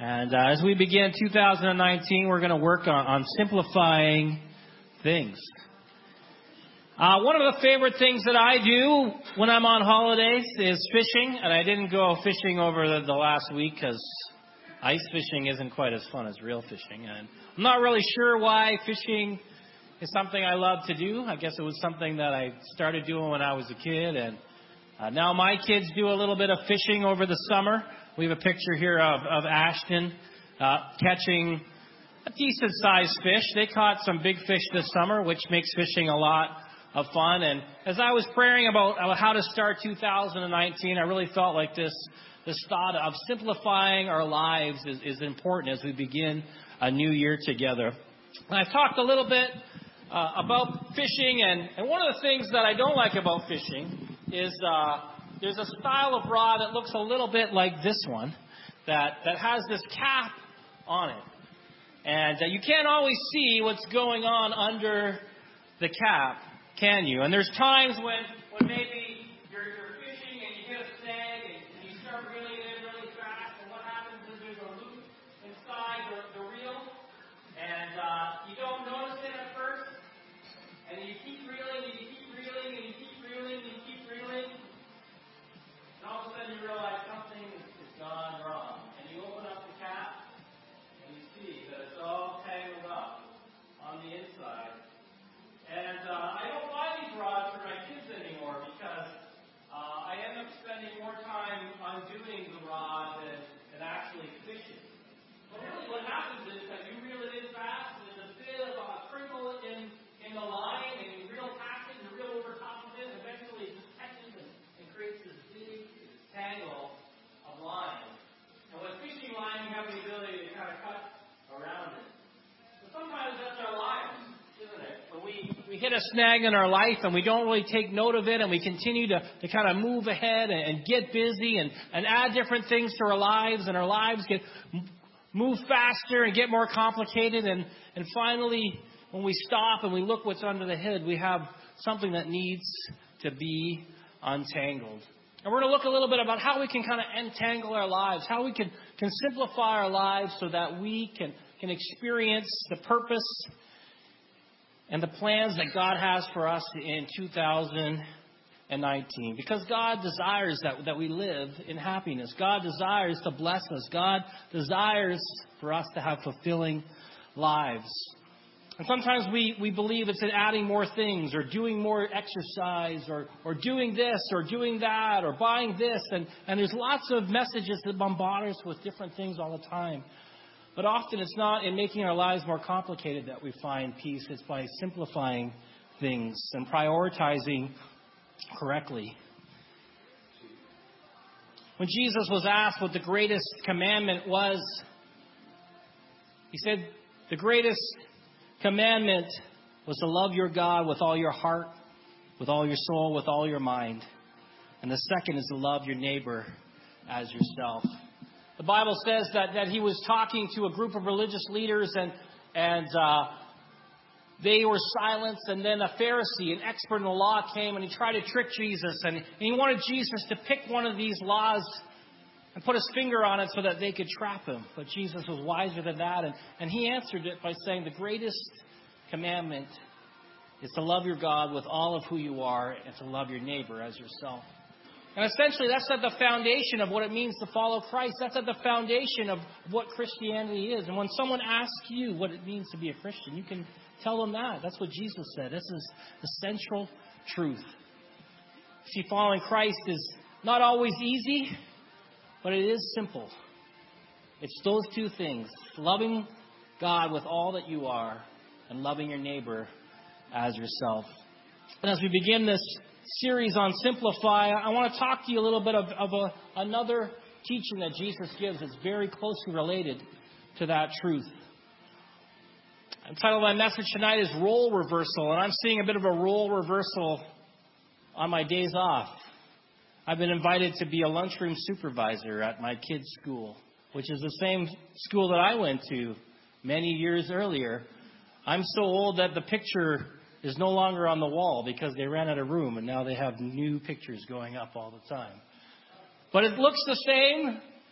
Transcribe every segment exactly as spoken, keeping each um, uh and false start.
And uh, as we begin two thousand nineteen, we're going to work on, on simplifying things. Uh, one of the favorite things that I do when I'm on holidays is fishing. And I didn't go fishing over the, the last week because ice fishing isn't quite as fun as real fishing. And I'm not really sure why fishing is something I love to do. I guess it was something that I started doing when I was a kid. And uh, now my kids do a little bit of fishing over the summer. We have a picture here of, of Ashton uh, catching a decent-sized fish. They caught some big fish this summer, which makes fishing a lot of fun. And as I was praying about how to start two thousand nineteen, I really felt like this this thought of simplifying our lives is, is important as we begin a new year together. And I've talked a little bit uh, about fishing, and, and one of the things that I don't like about fishing is uh, there's a style of rod that looks a little bit like this one that, that has this cap on it. And uh, you can't always see what's going on under the cap, can you? And there's times when, when maybe you're, you're fishing and you hit a snag and, and you start reeling it in really fast, and what happens is there's a loop inside the, the reel, and uh, you don't notice it at first, and you keep reeling and you keep reeling and you keep reeling and you keep reeling, and all of a sudden you realize something has gone wrong, and you open up the cap and you see that it's all tangled up on the inside. And uh, I don't buy these rods for my kids anymore because uh, I end up spending more time undoing the rod than, than actually fishing. But really what happens is that you reel it in fast, and there's a bit of a crinkle in, in the line, and you reel past it, and you reel over top of it, and eventually it just catches and, and creates this big tangle of line. And with fishing line, you have the ability to kind of cut around it. But sometimes that's our lives, isn't it? When we, we hit a snag in our life and we don't really take note of it, and we continue to, to kind of move ahead and, and get busy and, and add different things to our lives, and our lives get move faster and get more complicated, and, and finally when we stop and we look what's under the hood, we have something that needs to be untangled. And we're going to look a little bit about how we can kind of untangle our lives, how we can, can simplify our lives so that we can, can experience the purpose and the plans that God has for us in two thousand nineteen. Because God desires that, that we live in happiness. God desires to bless us. God desires for us to have fulfilling lives. And sometimes we, we believe it's in adding more things, or doing more exercise, or, or doing this, or doing that, or buying this. And, and there's lots of messages that bombard us with different things all the time. But often it's not in making our lives more complicated that we find peace. It's by simplifying things and prioritizing correctly. When Jesus was asked what the greatest commandment was, he said the greatest commandment was to love your God with all your heart, with all your soul, with all your mind. And the second is to love your neighbor as yourself. The Bible says that, that he was talking to a group of religious leaders, and and uh, they were silenced. And then a Pharisee, an expert in the law, came and he tried to trick Jesus. And he wanted Jesus to pick one of these laws and put his finger on it so that they could trap him. But Jesus was wiser than that. And, and he answered it by saying the greatest commandment is to love your God with all of who you are and to love your neighbor as yourself. And essentially, that's at the foundation of what it means to follow Christ. That's at the foundation of what Christianity is. And when someone asks you what it means to be a Christian, you can tell them that. That's what Jesus said. This is the central truth. See, following Christ is not always easy, but it is simple. It's those two things: loving God with all that you are and loving your neighbor as yourself. And as we begin this series on Simplify, I want to talk to you a little bit of, of a, another teaching that Jesus gives that's very closely related to that truth. The title of my message tonight is Role Reversal, and I'm seeing a bit of a role reversal on my days off. I've been invited to be a lunchroom supervisor at my kids' school, which is the same school that I went to many years earlier. I'm so old that the picture is no longer on the wall because they ran out of room, and now they have new pictures going up all the time. But it looks the same.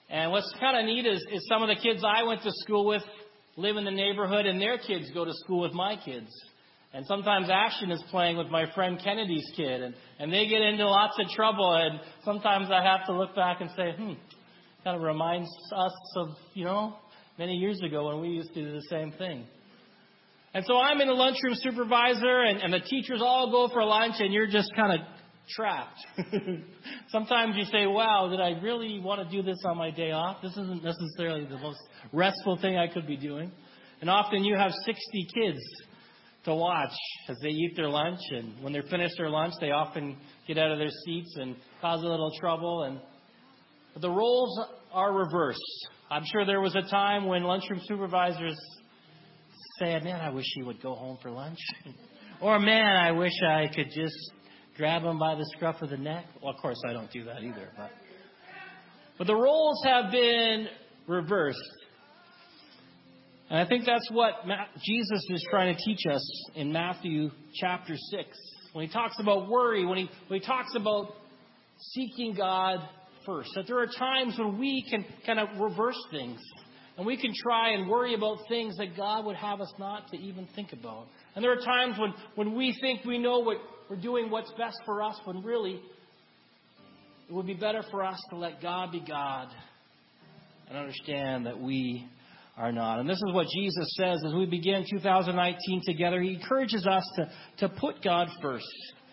And what's kind of neat is, is some of the kids I went to school with live in the neighborhood, and their kids go to school with my kids. And sometimes Ashton is playing with my friend Kennedy's kid, and, and they get into lots of trouble. And sometimes I have to look back and say, hmm, kind of reminds us of, you know, many years ago when we used to do the same thing. And so I'm in the lunchroom supervisor, and, and the teachers all go for lunch, and you're just kind of trapped. Sometimes you say, wow, did I really want to do this on my day off? This isn't necessarily the most restful thing I could be doing. And often you have sixty kids to watch as they eat their lunch, and when they're finished their lunch, they often get out of their seats and cause a little trouble. And but the roles are reversed. I'm sure there was a time when lunchroom supervisors said, man, I wish he would go home for lunch. Or, man, I wish I could just grab him by the scruff of the neck. Well, of course, I don't do that either. But, but the roles have been reversed. And I think that's what Ma- Jesus is trying to teach us in Matthew chapter six. When he talks about worry, when he, when he talks about seeking God first. That there are times when we can kind of reverse things. And we can try and worry about things that God would have us not to even think about. And there are times when, when we think we know what we're doing what's best for us, when really it would be better for us to let God be God and understand that we are not. And this is what Jesus says as we begin two thousand nineteen together. He encourages us to, to put God first.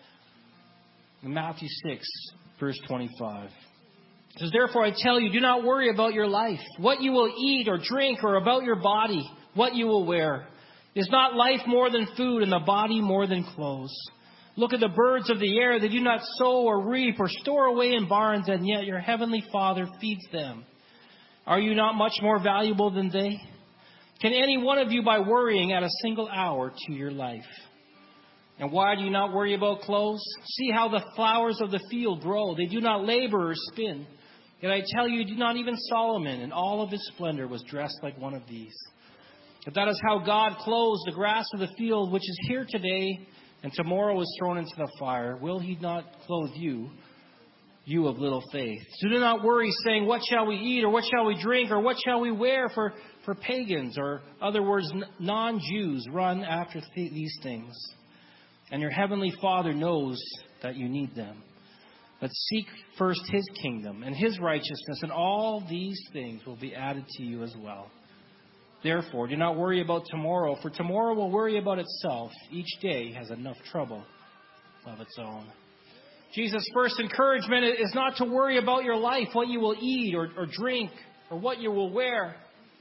In Matthew six, verse twenty-five. It says, therefore I tell you, do not worry about your life, what you will eat or drink, or about your body, what you will wear. Is not life more than food, and the body more than clothes? Look at the birds of the air. They do not sow or reap or store away in barns, and yet your heavenly Father feeds them. Are you not much more valuable than they? Can any one of you, by worrying, add a single hour to your life? And why do you not worry about clothes? See how the flowers of the field grow. They do not labor or spin. Yet I tell you, do not even Solomon in all of his splendor was dressed like one of these. If that is how God clothes the grass of the field, which is here today and tomorrow is thrown into the fire, will he not clothe you, you of little faith? So do not worry, saying, what shall we eat, or what shall we drink, or what shall we wear? For, for pagans, or other words, non-Jews, run after th- these things. And your heavenly Father knows that you need them. But seek first his kingdom and his righteousness, and all these things will be added to you as well. Therefore, do not worry about tomorrow, for tomorrow will worry about itself. Each day has enough trouble of its own. Jesus' first encouragement is not to worry about your life, what you will eat or, or drink, or what you will wear.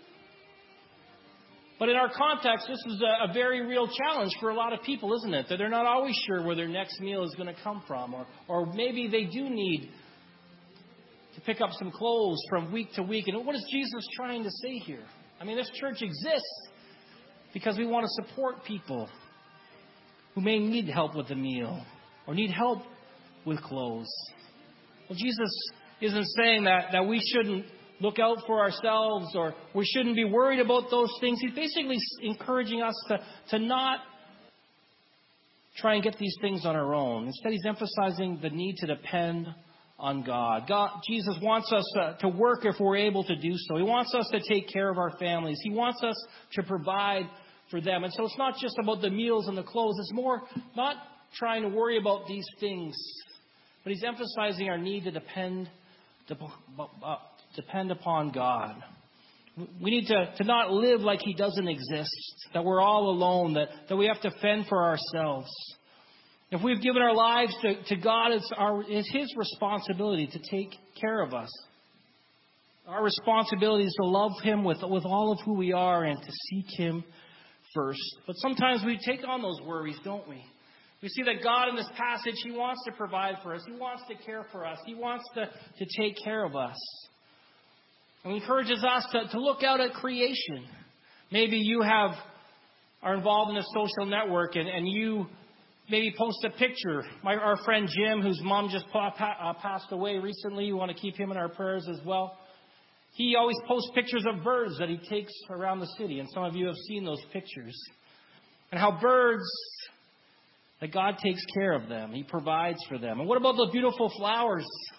But in our context, this is a, a very real challenge for a lot of people, isn't it? That they're not always sure where their next meal is going to come from. Or, or maybe they do need to pick up some clothes from week to week. And what is Jesus trying to say here? I mean, this church exists because we want to support people who may need help with a meal or need help with clothes. Well, Jesus isn't saying that, that we shouldn't look out for ourselves, or we shouldn't be worried about those things. He's basically encouraging us to, to not try and get these things on our own. Instead, he's emphasizing the need to depend on God. God, Jesus wants us to, to work if we're able to do so. He wants us to take care of our families. He wants us to provide for them. And so it's not just about the meals and the clothes. It's more not trying to worry about these things, but he's emphasizing our need to depend to, uh, depend upon God. We need to, to not live like he doesn't exist, that we're all alone, that, that we have to fend for ourselves. If we've given our lives to, to God, it's, our, it's his responsibility to take care of us. Our responsibility is to love him with, with all of who we are and to seek him first. But sometimes we take on those worries, don't we? We see that God in this passage, he wants to provide for us. He wants to care for us. He wants to, to take care of us. And he encourages us to, to look out at creation. Maybe you have are involved in a social network and, and you maybe post a picture. My, our friend Jim, whose mom just pa, pa, uh, passed away recently, we want to keep him in our prayers as well. He always posts pictures of birds that he takes around the city. And some of you have seen those pictures. And how birds, that God takes care of them. He provides for them. And what about the beautiful flowers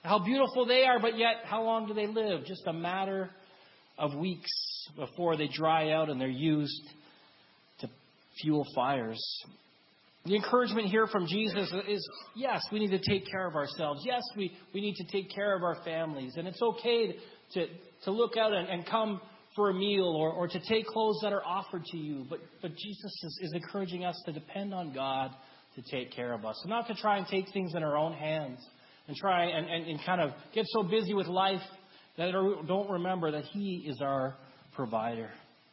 how beautiful they are, but yet how long do they live? Just a matter of weeks before they dry out and they're used to fuel fires. The encouragement here from Jesus is, yes, we need to take care of ourselves. Yes, we, we need to take care of our families. And it's okay to, to look out and, and come for a meal or, or to take clothes that are offered to you. But, but Jesus is, is encouraging us to depend on God to take care of us. And not to try and take things in our own hands and try and, and, and kind of get so busy with life that don't remember that He is our provider.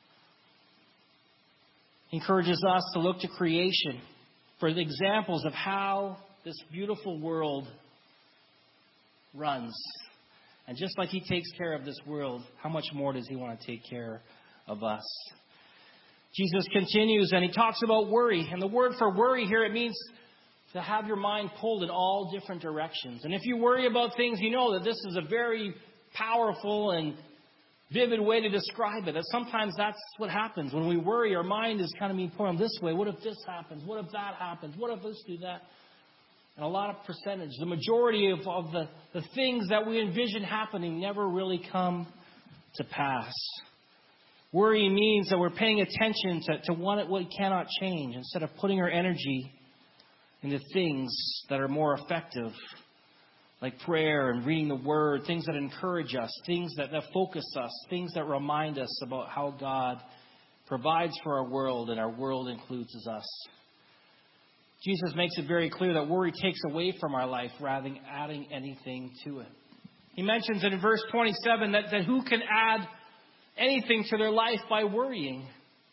He encourages us to look to creation for the examples of how this beautiful world runs. And just like He takes care of this world, how much more does He want to take care of us? Jesus continues and He talks about worry. And the word for worry here, it means to have your mind pulled in all different directions. And if you worry about things, you know that this is a very powerful and vivid way to describe it. That sometimes that's what happens. When we worry, our mind is kind of being pulled this way. What if this happens? What if that happens? What if this do that? And a lot of percentage, the majority of, of the, the things that we envision happening never really come to pass. Worry means that we're paying attention to, to what we cannot change instead of putting our energy into things that are more effective, like prayer and reading the Word, things that encourage us, things that, that focus us, things that remind us about how God provides for our world and our world includes us. Jesus makes it very clear that worry takes away from our life rather than adding anything to it. He mentions in verse twenty-seven that, that who can add anything to their life by worrying?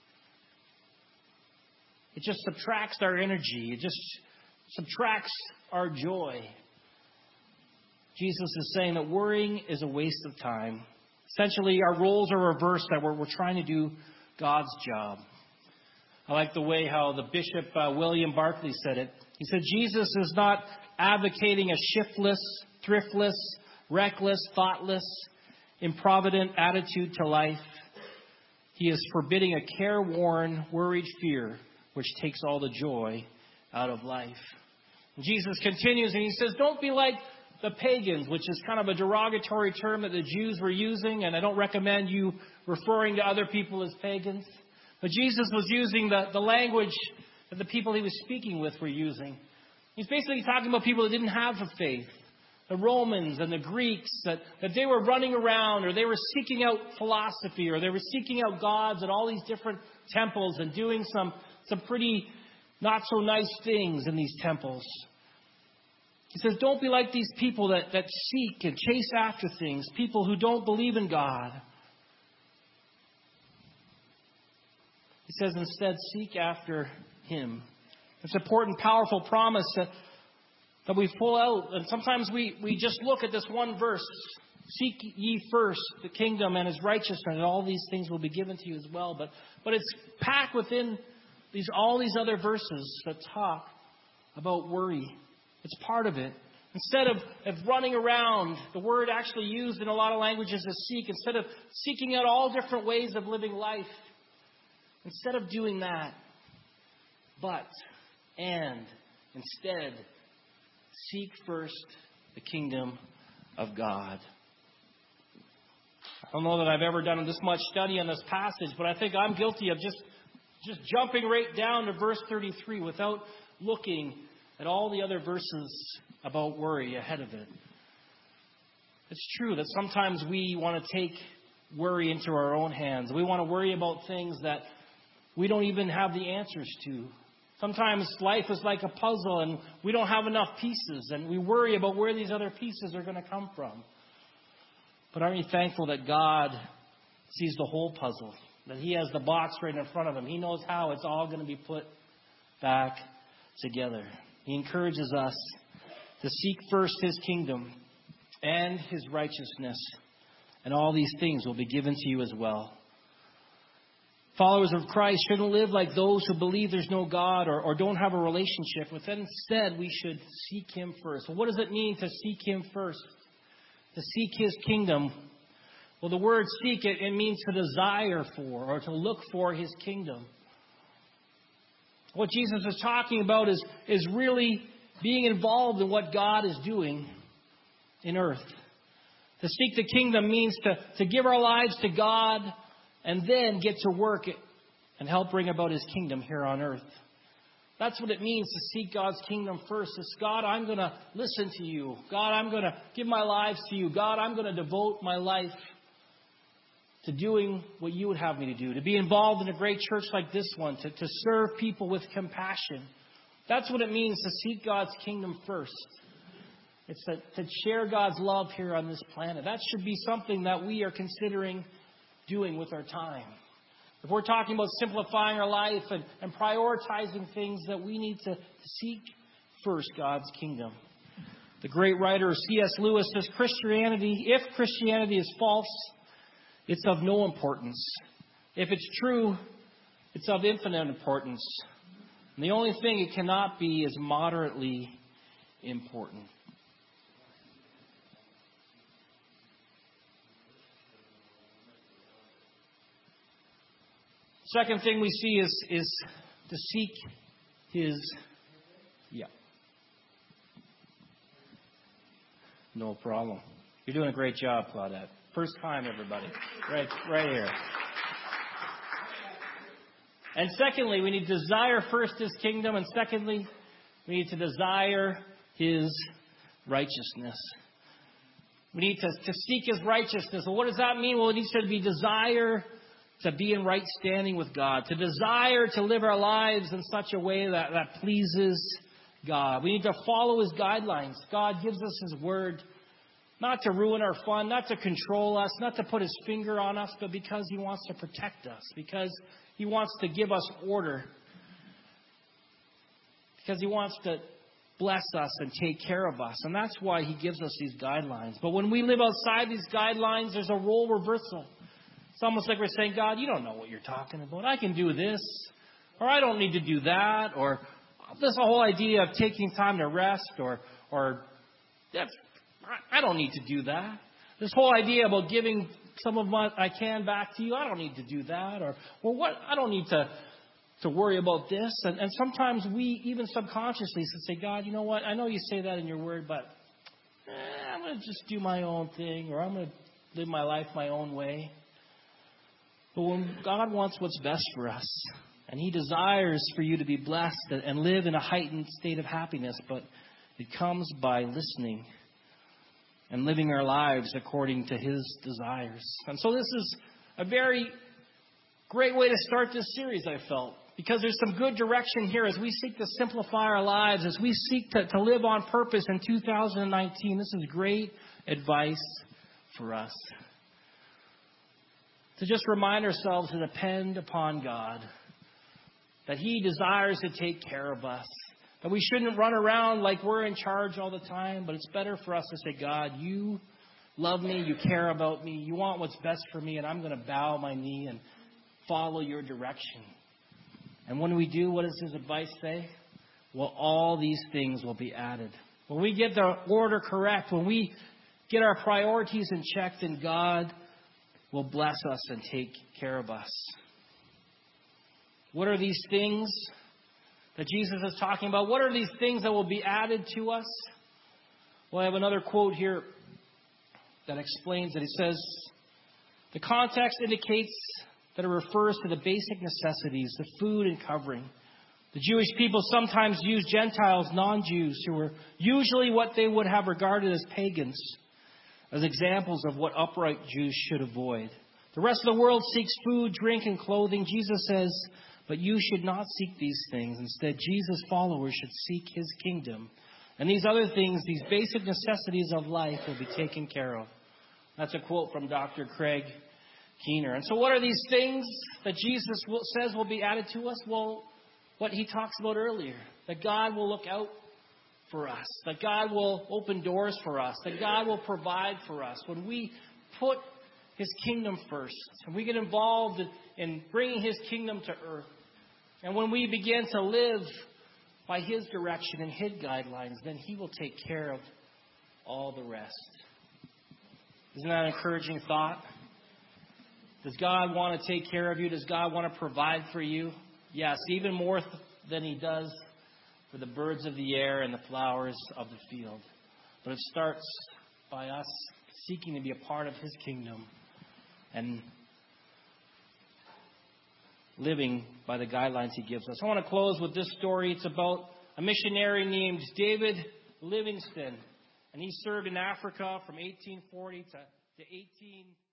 It just subtracts our energy. It just subtracts our joy. Jesus is saying that worrying is a waste of time. Essentially, our roles are reversed, that we're, we're trying to do God's job. I like the way how the Bishop uh, William Barclay said it. He said, Jesus is not advocating a shiftless, thriftless, reckless, thoughtless, improvident attitude to life. He is forbidding a careworn, worried fear, which takes all the joy out of life. And Jesus continues and He says, don't be like the pagans, which is kind of a derogatory term that the Jews were using, and I don't recommend you referring to other people as pagans. But Jesus was using the, the language that the people He was speaking with were using. He's basically talking about people that didn't have a faith. The Romans and the Greeks, that, that they were running around or they were seeking out philosophy or they were seeking out gods at all these different temples and doing some, some pretty not so nice things in these temples. He says, don't be like these people that, that seek and chase after things, people who don't believe in God. He says, instead, seek after Him. It's an important, powerful promise that, that we pull out. And sometimes we, we just look at this one verse. Seek ye first the kingdom and His righteousness, and all these things will be given to you as well. But, but it's packed within these all these other verses that talk about worry. It's part of it. Instead of, of running around, the word actually used in a lot of languages is seek. Instead of seeking out all different ways of living life, instead of doing that, but, and, instead, seek first the kingdom of God. I don't know that I've ever done this much study on this passage, but I think I'm guilty of just, just jumping right down to verse thirty-three without looking at all the other verses about worry ahead of it. It's true that sometimes we want to take worry into our own hands. We want to worry about things that we don't even have the answers to. Sometimes life is like a puzzle and we don't have enough pieces and we worry about where these other pieces are going to come from. But aren't you thankful that God sees the whole puzzle? That He has the box right in front of Him. He knows how it's all going to be put back together. He encourages us to seek first His kingdom and His righteousness, and all these things will be given to you as well. Followers of Christ shouldn't live like those who believe there's no God or, or don't have a relationship with Him. Instead, we should seek Him first. Well, what does it mean to seek Him first? To seek His kingdom. Well, the word seek, it, it means to desire for or to look for His kingdom. What Jesus is talking about is, is really being involved in what God is doing in earth. To seek the kingdom means to, to give our lives to God and then get to work and help bring about His kingdom here on earth. That's what it means to seek God's kingdom first. It's, God, I'm going to listen to you. God, I'm going to give my lives to you. God, I'm going to devote my life to doing what you would have me to do. To be involved in a great church like this one. To, to serve people with compassion. That's what it means to seek God's kingdom first. It's to, to share God's love here on this planet. That should be something that we are considering doing with our time. If we're talking about simplifying our life and, and prioritizing things, that we need to seek first God's kingdom. The great writer C S Lewis says, Christianity, if Christianity is false, it's of no importance. If it's true, it's of infinite importance. And the only thing it cannot be is moderately important. Second thing we see is, is to seek His, yeah. No problem. You're doing a great job, Claudette. First time, everybody. Right, right here. And secondly, we need to desire first His kingdom. And secondly, we need to desire His righteousness. We need to, to seek His righteousness. Well, what does that mean? Well, it needs to be desire to be in right standing with God. To desire to live our lives in such a way that, that pleases God. We need to follow His guidelines. God gives us His word. Not to ruin our fun, not to control us, not to put His finger on us, but because He wants to protect us. Because He wants to give us order. Because He wants to bless us and take care of us. And that's why He gives us these guidelines. But when we live outside these guidelines, there's a role reversal. It's almost like we're saying, God, you don't know what you're talking about. I can do this, or I don't need to do that, or this whole idea of taking time to rest, or or that's, I don't need to do that. This whole idea about giving some of what I can back to you, I don't need to do that, or or what I don't need to to worry about this. And, and sometimes we even subconsciously say, God, you know what? I know you say that in your word, but eh, I'm going to just do my own thing, or I'm going to live my life my own way. But when God wants what's best for us, and He desires for you to be blessed and live in a heightened state of happiness, but it comes by listening and living our lives according to His desires. And so this is a very great way to start this series, I felt, because there's some good direction here as we seek to simplify our lives, as we seek to, to live on purpose in two thousand nineteen. This is great advice for us. To just remind ourselves to depend upon God, that He desires to take care of us, that we shouldn't run around like we're in charge all the time, but it's better for us to say, God, you love me, you care about me, you want what's best for me, and I'm going to bow my knee and follow your direction. And when we do, what does His advice say? Well, all these things will be added. When we get the order correct, when we get our priorities in check, then God will bless us and take care of us. What are these things that Jesus is talking about? What are these things that will be added to us? Well, I have another quote here that explains it. It says, the context indicates that it refers to the basic necessities, the food and covering. The Jewish people sometimes used Gentiles, non-Jews, who were usually what they would have regarded as pagans, as examples of what upright Jews should avoid. The rest of the world seeks food, drink, and clothing. Jesus says, but you should not seek these things. Instead, Jesus' followers should seek His kingdom. And these other things, these basic necessities of life, will be taken care of. That's a quote from Doctor Craig Keener. And so what are these things that Jesus will, says will be added to us? Well, what He talks about earlier, that God will look out for us, that God will open doors for us, that God will provide for us. When we put His kingdom first, and we get involved in, in bringing His kingdom to earth, and when we begin to live by His direction and His guidelines, then He will take care of all the rest. Isn't that an encouraging thought? Does God want to take care of you? Does God want to provide for you? Yes, even more th- than He does for the birds of the air and the flowers of the field. But it starts by us seeking to be a part of His kingdom and living by the guidelines He gives us. I want to close with this story. It's about a missionary named David Livingstone, and he served in Africa from eighteen forty to, to eighteen